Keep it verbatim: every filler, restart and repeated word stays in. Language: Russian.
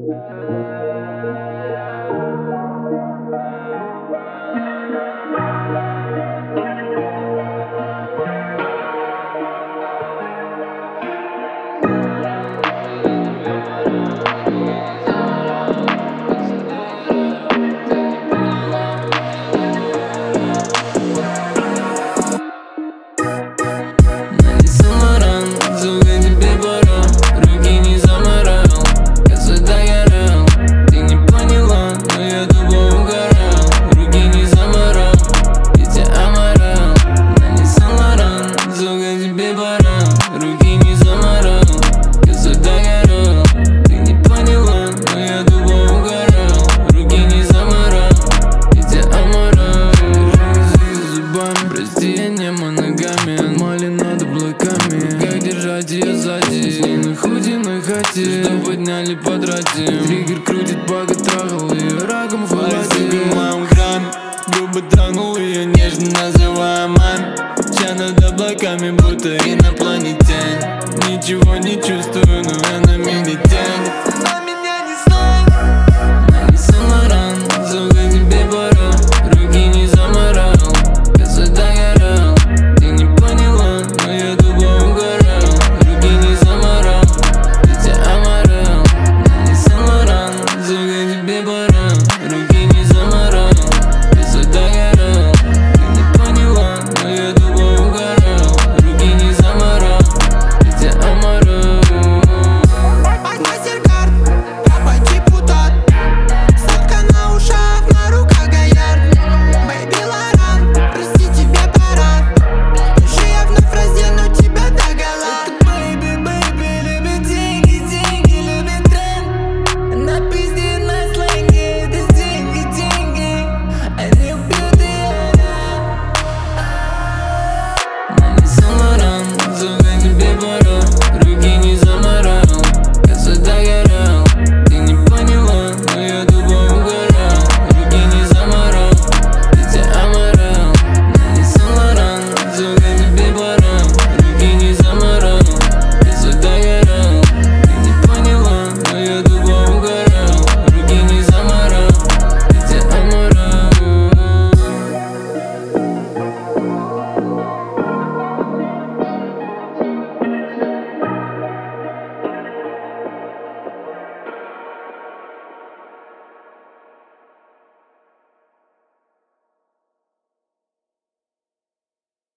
Руки не заморал, я задогорал. Ты не поняла, но я тупо угорал. Руки не заморал, я тебя оморал. Держи язык зубами, прости, я не моногами. Отмали над облаками, как держать ее сзади. С ней на худи, на хате, что подняли, потратим. Триггер крутит, пока трахал ее раком в палате. В моем грамме грубо тронул ее, нежно называя маме. Вся над облаками, будто инопланетянин. Ничего не чувствую, но я на месте.